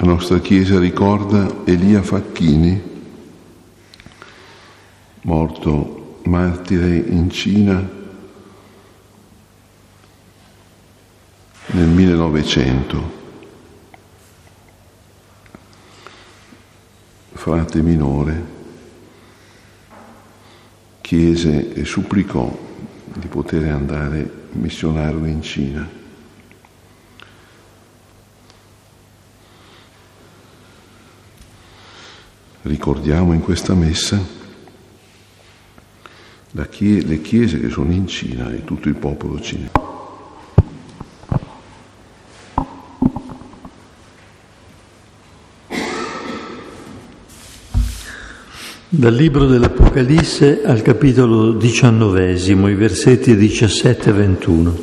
La nostra Chiesa ricorda Elia Facchini, morto martire in Cina nel 1900, frate minore, chiese e supplicò di poter andare missionario in Cina. Ricordiamo in questa messa le chiese che sono in Cina e tutto il popolo cinese. Dal libro dell'Apocalisse al capitolo 19, i versetti 17 e 21.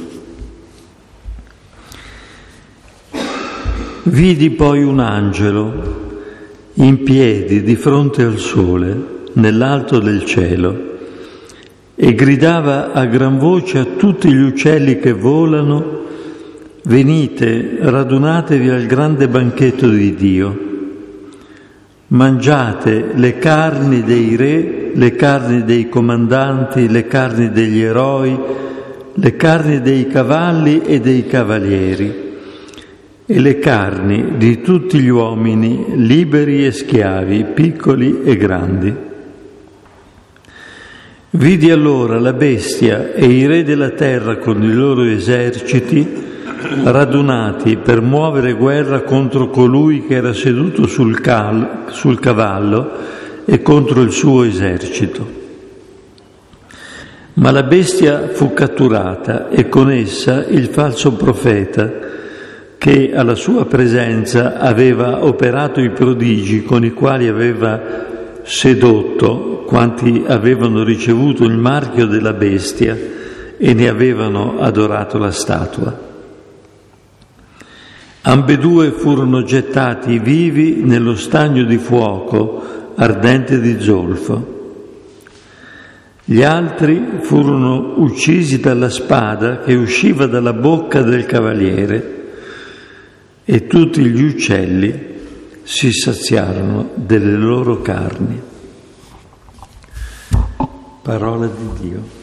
Vidi poi un angelo in piedi di fronte al sole, nell'alto del cielo, e gridava a gran voce a tutti gli uccelli che volano: venite, radunatevi al grande banchetto di Dio. Mangiate le carni dei re, le carni dei comandanti, le carni degli eroi, le carni dei cavalli e dei cavalieri, e le carni di tutti gli uomini, liberi e schiavi, piccoli e grandi. Vidi allora la bestia e i re della terra con i loro eserciti radunati per muovere guerra contro colui che era seduto sul cavallo e contro il suo esercito. Ma la bestia fu catturata e con essa il falso profeta, che alla sua presenza aveva operato i prodigi con i quali aveva sedotto quanti avevano ricevuto il marchio della bestia e ne avevano adorato la statua. Ambedue furono gettati vivi nello stagno di fuoco ardente di zolfo. Gli altri furono uccisi dalla spada che usciva dalla bocca del cavaliere, e tutti gli uccelli si saziarono delle loro carni. Parola di Dio.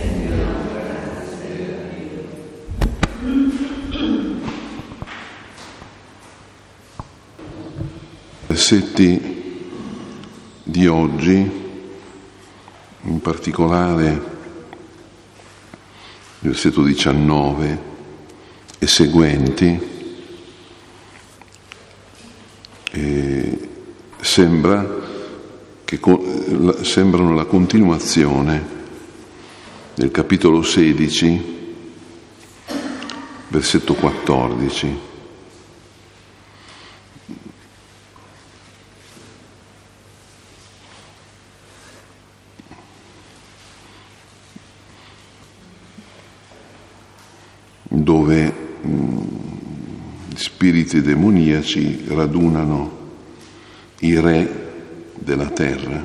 Versetti di oggi, in particolare il versetto 19 e seguenti, sembrano la continuazione del capitolo 16, versetto 14. Dove spiriti demoniaci radunano i re della terra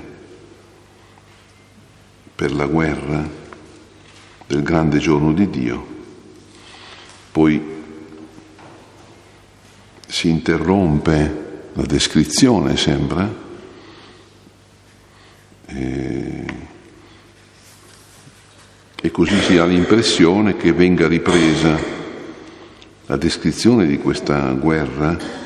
per la guerra del grande giorno di Dio. Poi si interrompe la descrizione, sembra, e così si ha l'impressione che venga ripresa la descrizione di questa guerra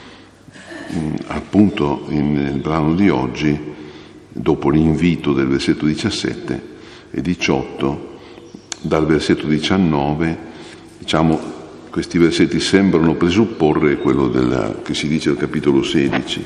appunto nel brano di oggi, dopo l'invito del versetto 17 e 18, dal versetto 19, questi versetti sembrano presupporre quello che si dice al capitolo 16.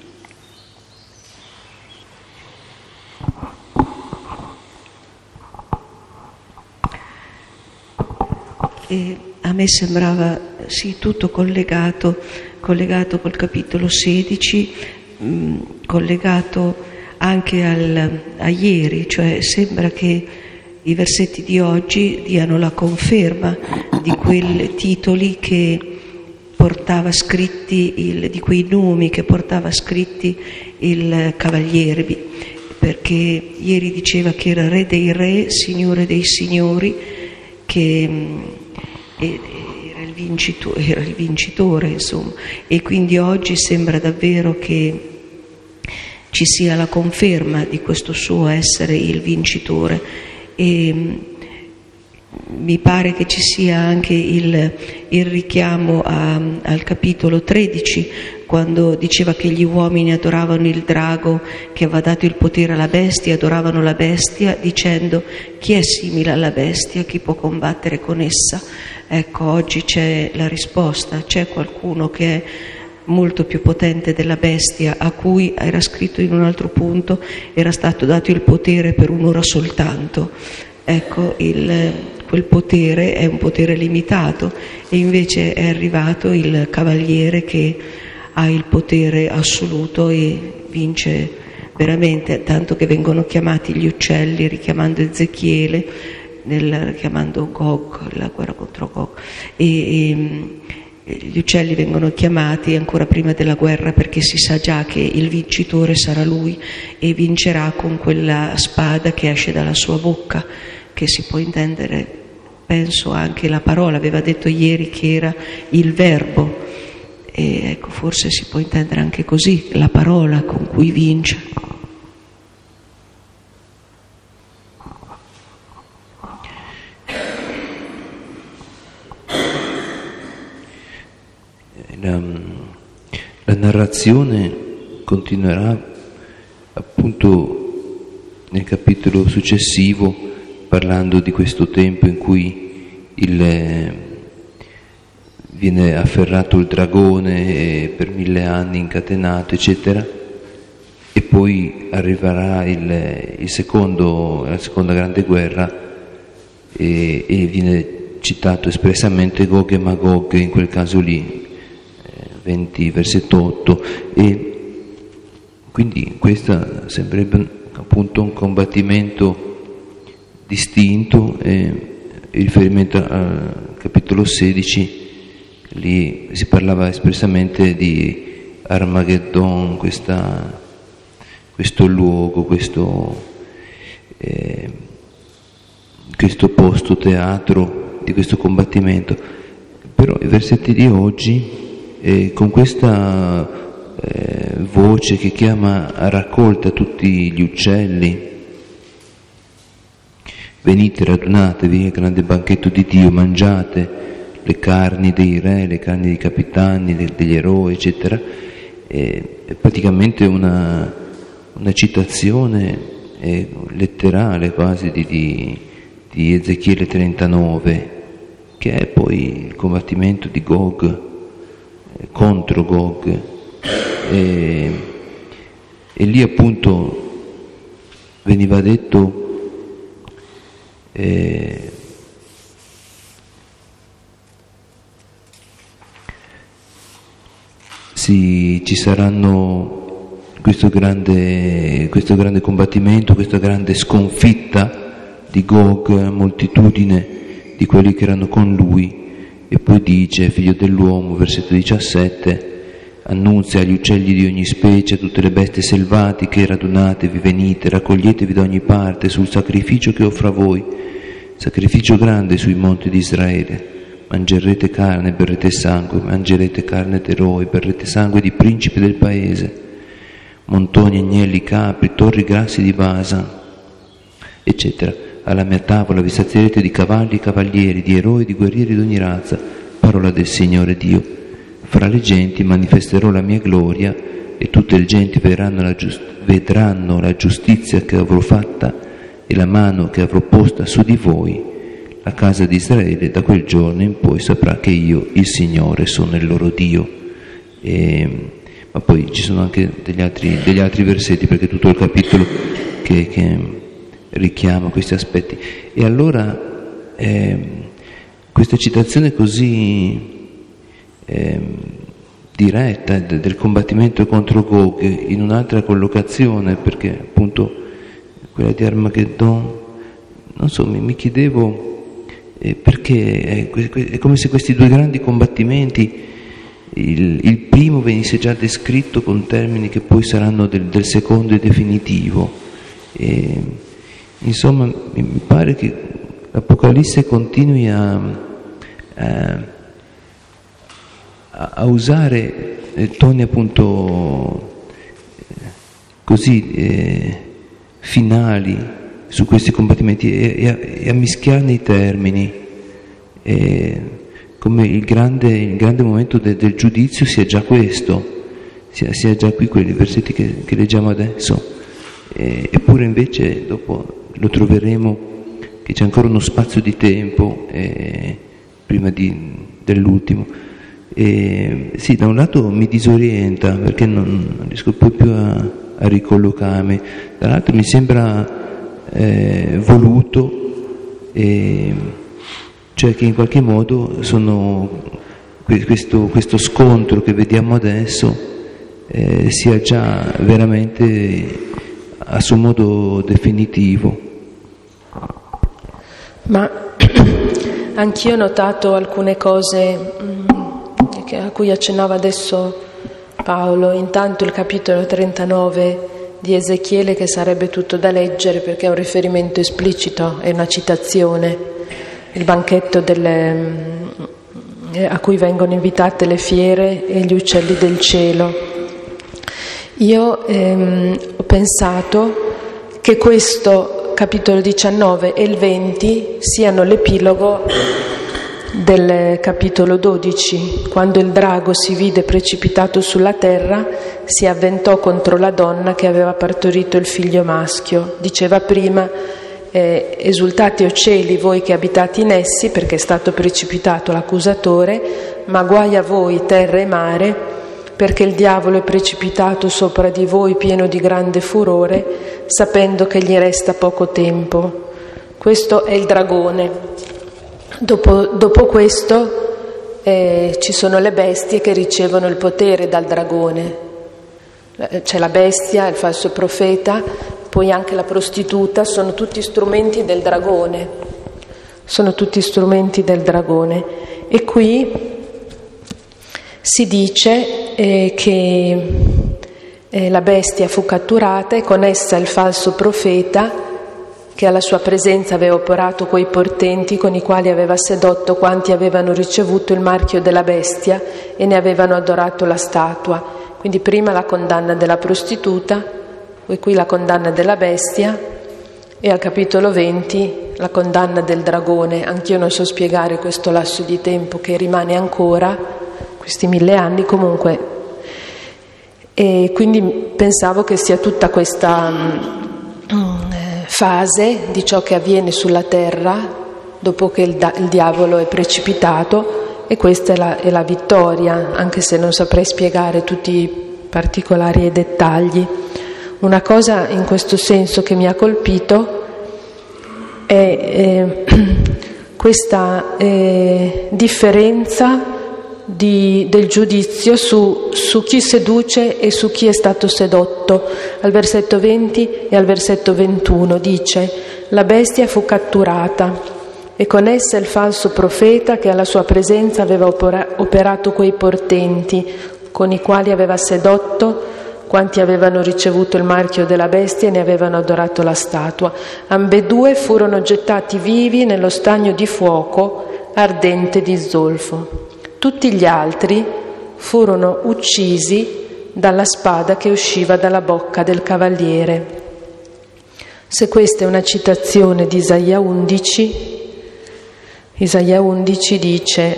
E a me sembrava sì tutto collegato col capitolo 16, collegato anche a ieri, cioè sembra che i versetti di oggi diano la conferma di quei titoli che portava scritti, di quei nomi che portava scritti il cavaliere, perché ieri diceva che era re dei re, signore dei signori, che era il era il vincitore, insomma, e quindi oggi sembra davvero che ci sia la conferma di questo suo essere il vincitore, e mi pare che ci sia anche il richiamo al capitolo 13, quando diceva che gli uomini adoravano il drago che aveva dato il potere alla bestia, adoravano la bestia dicendo: chi è simile alla bestia, chi può combattere con essa? Ecco, oggi c'è la risposta, c'è qualcuno che è molto più potente della bestia, a cui, era scritto in un altro punto, era stato dato il potere per un'ora soltanto. Ecco, quel potere è un potere limitato, e invece è arrivato il cavaliere che ha il potere assoluto e vince veramente, tanto che vengono chiamati gli uccelli, richiamando Ezechiele, richiamando Gog, la guerra contro Gog, e gli uccelli vengono chiamati ancora prima della guerra, perché si sa già che il vincitore sarà lui, e vincerà con quella spada che esce dalla sua bocca, che si può intendere, penso, anche la parola. Aveva detto ieri che era il verbo, e ecco, forse si può intendere anche così, la parola con cui vince. La narrazione continuerà appunto nel capitolo successivo, parlando di questo tempo in cui viene afferrato il dragone per 1000 anni incatenato, eccetera, e poi arriverà la seconda grande guerra, e viene citato espressamente Gog e Magog in quel caso lì, 20 versetto 8, e quindi questo sembrerebbe appunto un combattimento distinto. Il riferimento al capitolo 16, lì si parlava espressamente di Armageddon, questo luogo, questo posto teatro di questo combattimento. Però i versetti di oggi, con questa voce che chiama a raccolta tutti gli uccelli: venite, radunatevi al grande banchetto di Dio, mangiate le carni dei re, le carni dei capitani, degli eroi, eccetera. È praticamente una citazione letterale quasi di Ezechiele 39, che è poi il combattimento di Gog contro Gog, e lì appunto veniva detto ci saranno questo grande combattimento, questa grande sconfitta di Gog, moltitudine di quelli che erano con lui. E poi dice: figlio dell'uomo, versetto 17, annunzia agli uccelli di ogni specie, a tutte le bestie selvatiche: radunatevi, venite, raccoglietevi da ogni parte sul sacrificio che offro a voi, sacrificio grande sui monti di Israele. Mangerete carne, berrete sangue, mangerete carne d'eroi, berrete sangue di principi del paese, montoni, agnelli, capri, torri grassi di Basan, eccetera. Alla mia tavola vi sazierete di cavalli e cavalieri, di eroi e di guerrieri d'ogni razza. Parola del Signore Dio. Fra le genti manifesterò la mia gloria, e tutte le genti vedranno la giustizia che avrò fatta e la mano che avrò posta su di voi. La casa di Israele da quel giorno in poi saprà che io, il Signore, sono il loro Dio. Ma poi ci sono anche degli altri versetti, perché tutto il capitolo che richiama questi aspetti. E allora questa citazione così diretta del combattimento contro Gog in un'altra collocazione, perché appunto quella di Armageddon, non so, mi chiedevo perché è come se questi due grandi combattimenti, il primo venisse già descritto con termini che poi saranno del secondo e definitivo. Insomma, mi pare che l'Apocalisse continui a a usare toni appunto così finali su questi combattimenti e a mischiarne i termini, come il grande momento del giudizio sia già questo, sia già qui quelli versetti che leggiamo adesso, eppure invece dopo lo troveremo che c'è ancora uno spazio di tempo prima dell'ultimo. Sì, da un lato mi disorienta perché non riesco poi più a ricollocarmi, dall'altro mi sembra voluto, cioè che in qualche modo questo scontro che vediamo adesso sia già veramente a suo modo definitivo. Ma anch'io ho notato alcune cose a cui accennava adesso Paolo. Intanto il capitolo 39 di Ezechiele, che sarebbe tutto da leggere perché è un riferimento esplicito, è una citazione, il banchetto a cui vengono invitate le fiere e gli uccelli del cielo. Io ho pensato che questo capitolo 19 e il 20 siano l'epilogo del capitolo 12. Quando il drago si vide precipitato sulla terra, si avventò contro la donna che aveva partorito il figlio maschio. Diceva prima: esultate o cieli voi che abitate in essi, perché è stato precipitato l'accusatore, ma guai a voi terra e mare, perché il diavolo è precipitato sopra di voi pieno di grande furore, sapendo che gli resta poco tempo. Questo è il dragone. Dopo questo ci sono le bestie che ricevono il potere dal dragone. C'è la bestia, il falso profeta, poi anche la prostituta, sono tutti strumenti del dragone. Sono tutti strumenti del dragone. E qui si dice che la bestia fu catturata e con essa il falso profeta, che alla sua presenza aveva operato quei portenti con i quali aveva sedotto quanti avevano ricevuto il marchio della bestia e ne avevano adorato la statua. Quindi prima la condanna della prostituta, poi qui la condanna della bestia e al capitolo 20 la condanna del dragone. Anch'io non so spiegare questo lasso di tempo che rimane ancora, questi 1000 anni comunque, e quindi pensavo che sia tutta questa fase di ciò che avviene sulla terra dopo che il diavolo è precipitato, e questa è la vittoria, anche se non saprei spiegare tutti i particolari e dettagli. Una cosa in questo senso che mi ha colpito è questa differenza del giudizio su chi seduce e su chi è stato sedotto. Al versetto 20 e al versetto 21 dice: la bestia fu catturata e con essa il falso profeta che alla sua presenza aveva operato quei portenti con i quali aveva sedotto quanti avevano ricevuto il marchio della bestia e ne avevano adorato la statua. Ambedue furono gettati vivi nello stagno di fuoco ardente di zolfo. Tutti gli altri furono uccisi dalla spada che usciva dalla bocca del cavaliere. Se questa è una citazione di Isaia 11 dice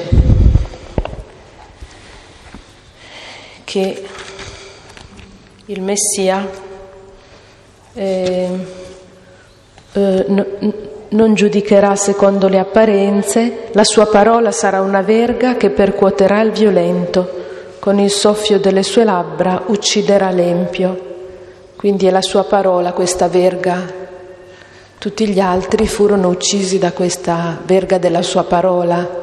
che il Messia non giudicherà secondo le apparenze, la sua parola sarà una verga che percuoterà il violento, con il soffio delle sue labbra ucciderà l'empio. Quindi è la sua parola questa verga. Tutti gli altri furono uccisi da questa verga della sua parola,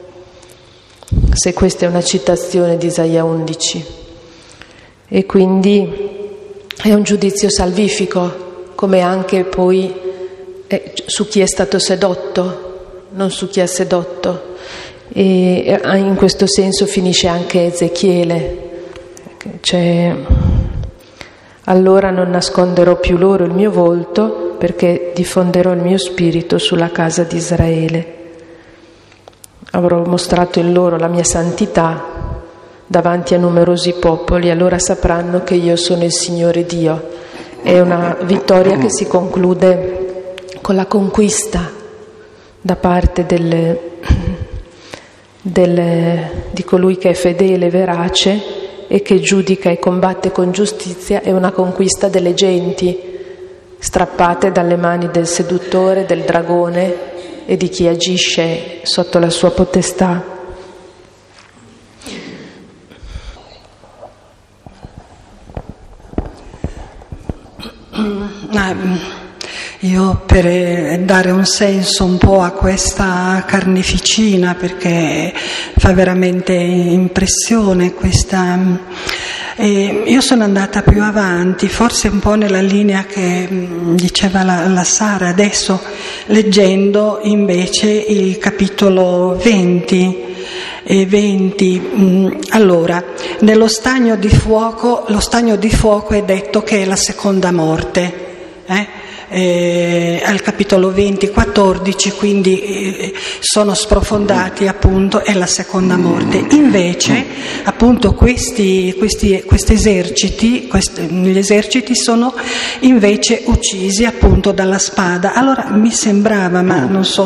se questa è una citazione di Isaia 11. E quindi è un giudizio salvifico, come anche poi su chi è stato sedotto, non su chi ha sedotto. E in questo senso finisce anche Ezechiele, cioè: allora non nasconderò più loro il mio volto, perché diffonderò il mio spirito sulla casa di Israele. Avrò mostrato in loro la mia santità, davanti a numerosi popoli, allora sapranno che io sono il Signore Dio. È una vittoria che si conclude con la conquista da parte di colui che è fedele, verace e che giudica e combatte con giustizia. È una conquista delle genti strappate dalle mani del seduttore, del dragone e di chi agisce sotto la sua potestà. Io per dare un senso un po' a questa carneficina, perché fa veramente impressione questa, io sono andata più avanti, forse un po' nella linea che diceva la Sara adesso, leggendo invece il capitolo 20. Allora, nello stagno di fuoco, lo stagno di fuoco è detto che è la seconda morte, al capitolo 20, 14, quindi sono sprofondati, appunto, è la seconda morte. Invece, appunto, questi eserciti, gli eserciti sono invece uccisi, appunto, dalla spada. Allora mi sembrava, ma non so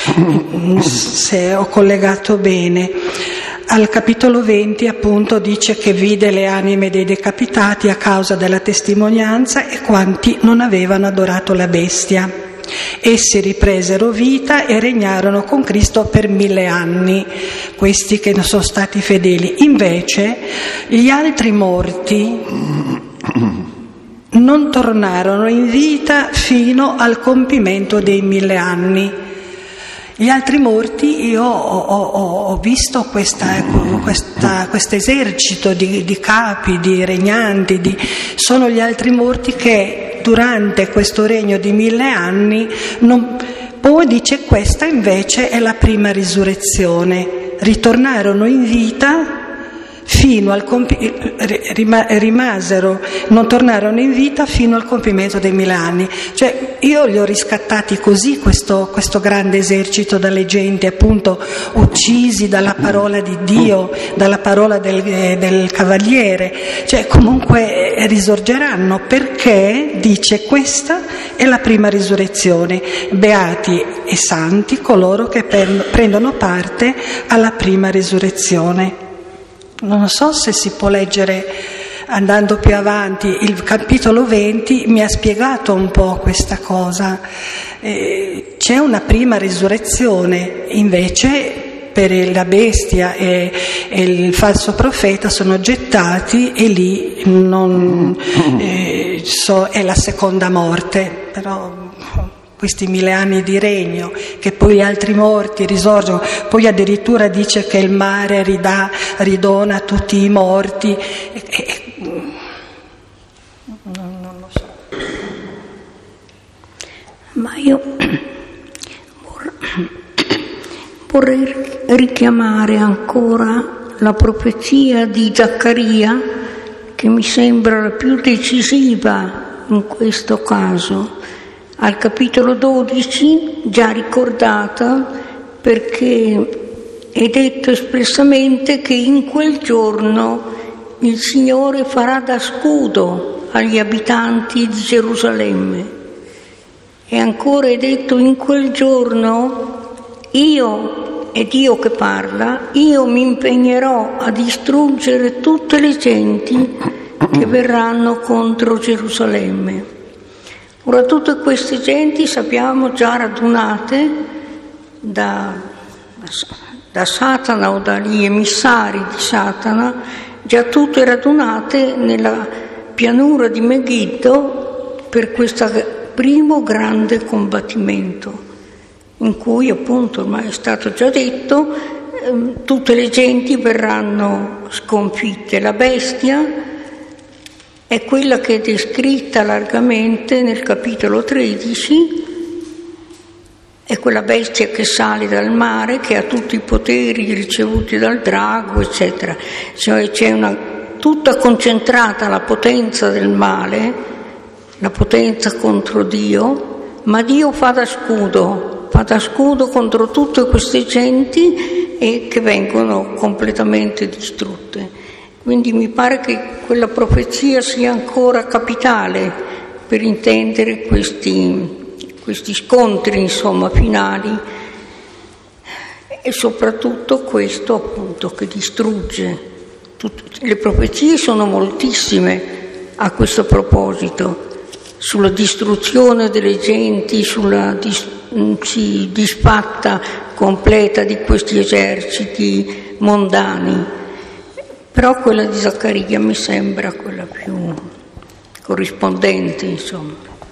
se ho collegato bene, al capitolo 20 appunto dice che vide le anime dei decapitati a causa della testimonianza e quanti non avevano adorato la bestia. Essi ripresero vita e regnarono con Cristo per 1000 anni, questi che non sono stati fedeli. Invece gli altri morti non tornarono in vita fino al compimento dei 1000 anni. Gli altri morti, io ho visto questo esercito di capi, di regnanti, sono gli altri morti che durante questo regno di 1000 anni, poi dice questa invece è la prima risurrezione, ritornarono in vita fino al non tornarono in vita fino al compimento dei 1000 anni. Cioè io li ho riscattati così, questo grande esercito dalle genti, appunto, uccisi dalla parola di Dio, dalla parola del Cavaliere, cioè comunque risorgeranno, perché dice questa è la prima risurrezione, beati e santi coloro che prendono parte alla prima risurrezione. Non so se si può leggere andando più avanti, il capitolo 20 mi ha spiegato un po' questa cosa. C'è una prima risurrezione, invece per la bestia e il falso profeta sono gettati e lì è la seconda morte, però questi 1000 anni di regno, che poi gli altri morti risorgono, poi addirittura dice che il mare ridona tutti i morti, non lo so. Ma io vorrei richiamare ancora la profezia di Zaccaria, che mi sembra la più decisiva in questo caso, al capitolo 12, già ricordata, perché è detto espressamente che in quel giorno il Signore farà da scudo agli abitanti di Gerusalemme. E ancora è detto in quel giorno è Dio che parla, io mi impegnerò a distruggere tutte le genti che verranno contro Gerusalemme. Ora tutte queste genti sappiamo già radunate da Satana o dagli emissari di Satana, già tutte radunate nella pianura di Megiddo per questo primo grande combattimento, in cui appunto ormai è stato già detto, tutte le genti verranno sconfitte. La bestia è quella che è descritta largamente nel capitolo 13, è quella bestia che sale dal mare, che ha tutti i poteri ricevuti dal drago, eccetera. Cioè c'è tutta concentrata la potenza del male, la potenza contro Dio, ma Dio fa da scudo contro tutte queste genti e che vengono completamente distrutte. Quindi mi pare che quella profezia sia ancora capitale per intendere questi scontri, insomma, finali, e soprattutto questo appunto che distrugge. Le profezie sono moltissime a questo proposito, sulla distruzione delle genti, sulla disfatta completa di questi eserciti mondani, però quella di Zaccaria mi sembra quella più corrispondente, insomma.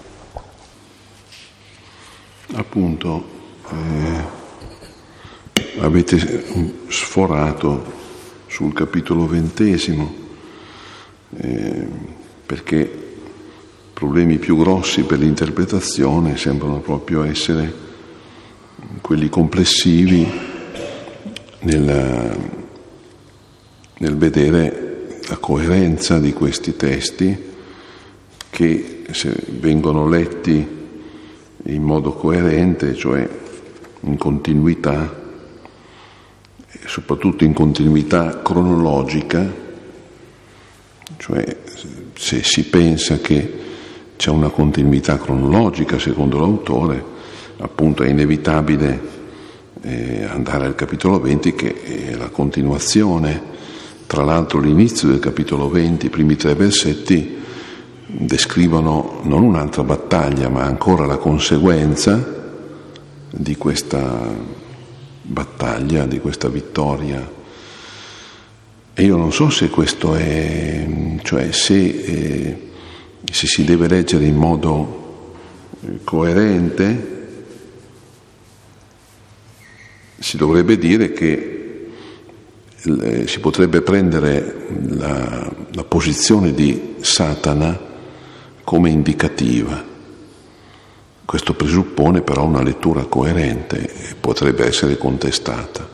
Appunto, avete sforato sul capitolo 20, perché problemi più grossi per l'interpretazione sembrano proprio essere quelli complessivi nel vedere la coerenza di questi testi, che se vengono letti in modo coerente, cioè in continuità, soprattutto in continuità cronologica, cioè se si pensa che c'è una continuità cronologica secondo l'autore, appunto è inevitabile andare al capitolo 20, che è la continuazione. Tra l'altro l'inizio del capitolo 20, i primi 3 versetti, descrivono non un'altra battaglia, ma ancora la conseguenza di questa battaglia, di questa vittoria. E io non so se questo è, cioè se si deve leggere in modo coerente, si dovrebbe dire che si potrebbe prendere la posizione di Satana come indicativa. Questo presuppone però una lettura coerente e potrebbe essere contestata.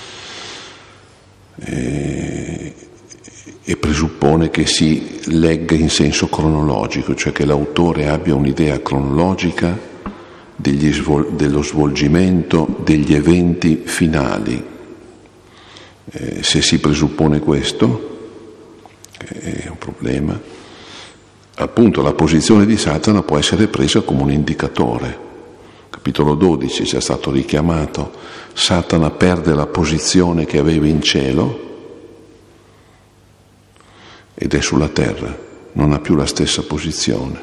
E presuppone che si legga in senso cronologico, cioè che l'autore abbia un'idea cronologica dello svolgimento degli eventi finali. Se si presuppone questo, è un problema, appunto la posizione di Satana può essere presa come un indicatore. Capitolo 12 ci è stato richiamato: Satana perde la posizione che aveva in cielo ed è sulla terra, non ha più la stessa posizione.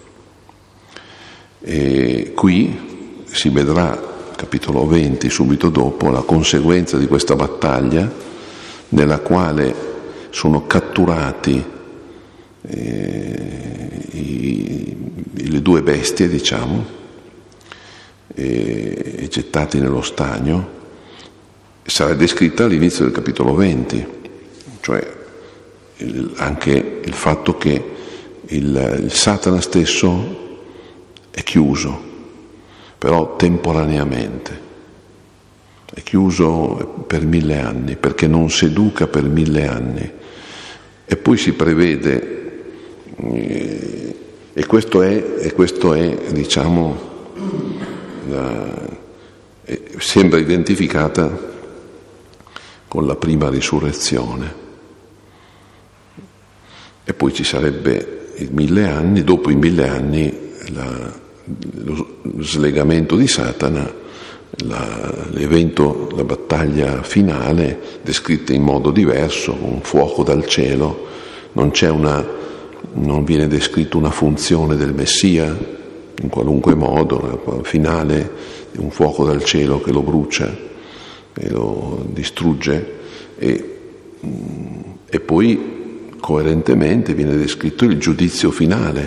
E qui si vedrà, capitolo 20, subito dopo, la conseguenza di questa battaglia, nella quale sono catturati le 2 bestie, diciamo, e gettati nello stagno. Sarà descritta all'inizio del capitolo 20, cioè anche il fatto che il Satana stesso è chiuso, però temporaneamente, è chiuso per 1000 anni, perché non seduca per 1000 anni. E poi si prevede, e questo è diciamo, sembra identificata con la prima risurrezione. E poi ci sarebbe i 1000 anni, dopo i 1000 anni lo slegamento di Satana, l'evento, la battaglia finale, descritta in modo diverso, un fuoco dal cielo. Non viene descritta una funzione del Messia in qualunque modo, al finale un fuoco dal cielo che lo brucia e lo distrugge, e poi coerentemente viene descritto il giudizio finale,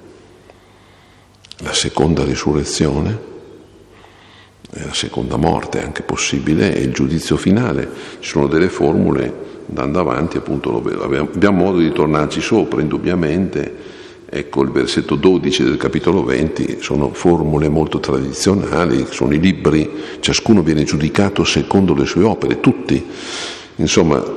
la seconda risurrezione, la seconda morte anche possibile, e il giudizio finale. Ci sono delle formule, andando avanti appunto abbiamo modo di tornarci sopra indubbiamente. Ecco, il versetto 12 del capitolo 20 sono formule molto tradizionali, sono i libri, ciascuno viene giudicato secondo le sue opere, tutti. Insomma,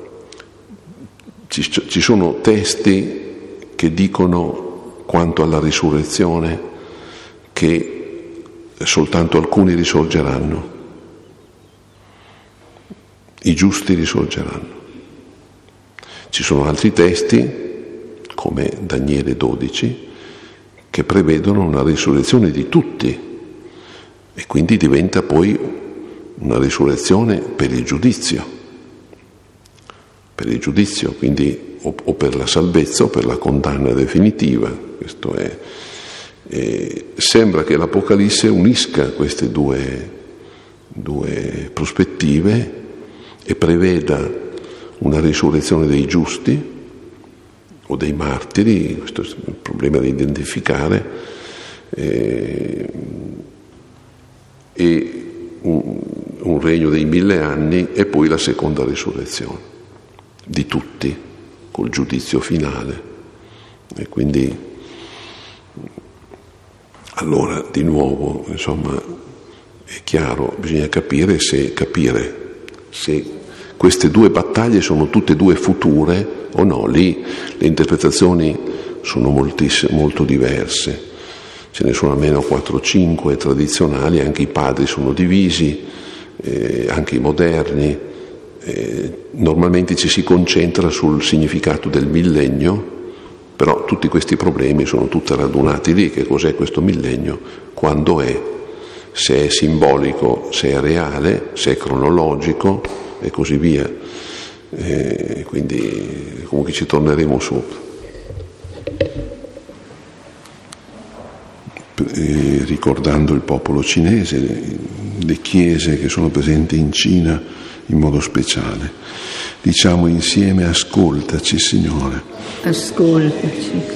ci sono testi che dicono, quanto alla risurrezione, che soltanto alcuni risorgeranno, i giusti risorgeranno. Ci sono altri testi, come Daniele 12, che prevedono una risurrezione di tutti e quindi diventa poi una risurrezione per il giudizio, quindi o per la salvezza o per la condanna definitiva. Questo è. Sembra che l'Apocalisse unisca queste due prospettive e preveda una risurrezione dei giusti o dei martiri, questo è un problema da identificare, e un regno dei 1000 anni e poi la seconda risurrezione di tutti col giudizio finale. E quindi allora di nuovo, insomma, è chiaro, bisogna capire se queste due battaglie sono tutte e due future o no. Lì le interpretazioni sono molto diverse, ce ne sono almeno 4 o 5 tradizionali, anche i padri sono divisi, anche i moderni. Normalmente ci si concentra sul significato del millennio, però tutti questi problemi sono tutti radunati lì. Che cos'è questo millennio? Quando è? Se è simbolico, se è reale, se è cronologico e così via. Quindi comunque ci torneremo sopra. Ricordando il popolo cinese, le chiese che sono presenti in Cina in modo speciale, diciamo insieme: ascoltaci, Signore. Ascoltaci.